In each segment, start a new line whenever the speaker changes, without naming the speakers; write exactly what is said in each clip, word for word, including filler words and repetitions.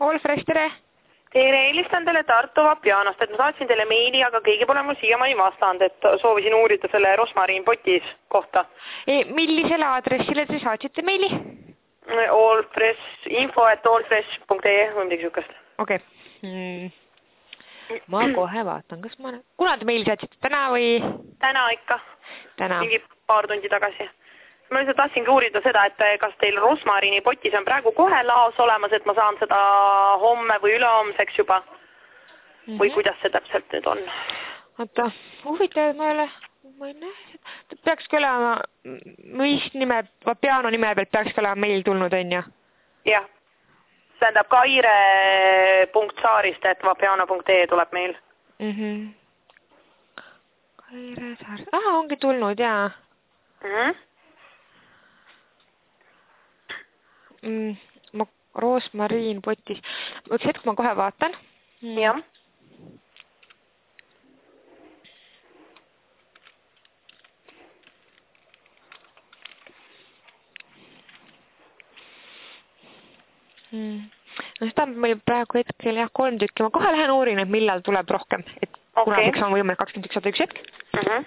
Allfresh, tere!
Tere, helistan teile Tartu Vapianost, et ma saatsin teile meili, aga keegi pole mul siiamaani vastanud, et soovisin uurida selle Rosmarin potis kohta.
E, millisele aadressile te saatsite meili?
Allfresh, info at allfresh punkt ee või midagi sihukest.
Okei. Okay. Hmm. Ma kohe vaatan, kas ma... Kuna te meili saatsite? Täna või?
Täna ikka.
Täna.
Mingi paar tundi tagasi. Ma lihtsalt tahtsingi uurida seda, et kas teil Rosmarini potis on praegu kohe laos olemas, et ma saan seda homme või ülehomseks juba. Mm -hmm. Või kuidas see täpselt nüüd on?
Oota, huvitav, ma ei ole... Ma ei näe. Peakski olema... Mis nime... Vapiano nime pealt peakski olema meil tulnud, on ju?
Jah. Tähendab kaire punkt saarist, et vapiano punkt ee tuleb meil.
Mhm. Kaire saarist... Aha, ongi tulnud, jaa.
Mhm.
Mm, ma Rosmarin potis. Üks hetk ma kohe vaatan.
Mm. Jah.
Mm. No seda on meil praegu hetkel jah kolm tükki. Ma kohe lähen uurin, et millal tuleb rohkem. Et
okay.
Kunaseks on võimalik kakskümmend üks, sada üks hetk.
Mhm.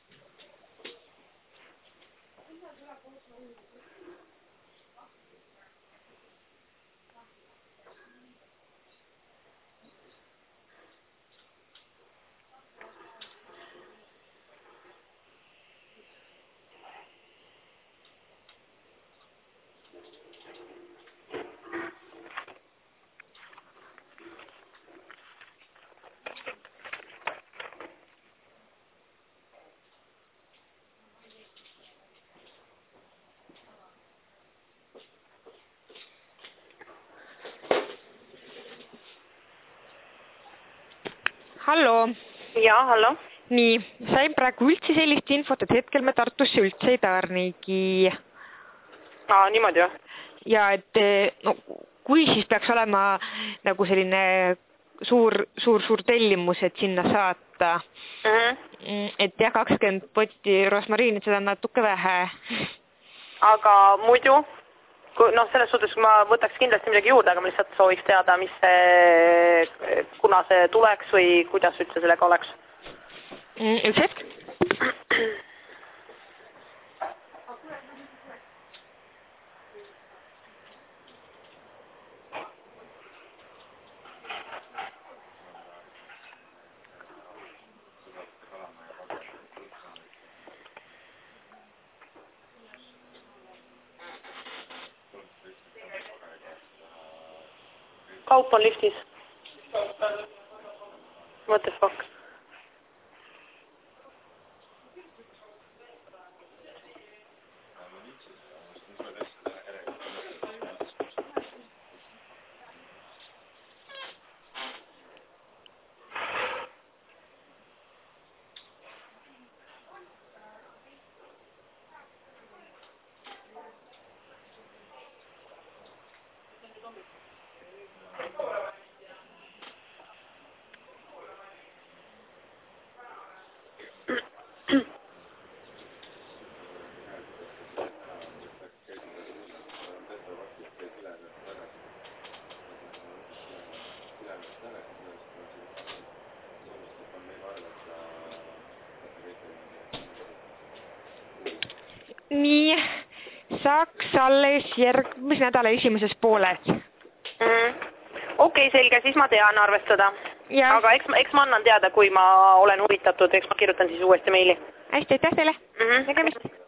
Hallo.
Jaa, hallo.
Nii, sain praegu üldse sellist infot, et hetkel me Tartusse üldse ei tarnigi.
Aa, niimoodi või?
Ja et no, kui siis peaks olema nagu selline suur, suur, suur tellimus, et sinna saata. Mm-hmm. Et jah, kakskümmend potti Rosmarinit, seda on natuke vähe.
Aga muidu? Noh, selles suhtes ma võtaks kindlasti midagi juurde, aga ma lihtsalt sooviks teada, mis see, kuna see tuleks või kuidas üldse sellega oleks.
Üks hetk?
Kaup on liftis. What the fuck?
Nii, saaks alles järgmise nädala esimeses pooles.
Mm. Okei, okay, selge, siis ma tean arvestada.
Ja.
Aga eks, eks ma annan teada, kui ma olen huvitatud, eks ma kirjutan siis uuesti meili.
Hästi, aitäh teile.
Mm-hmm.
Nägemist.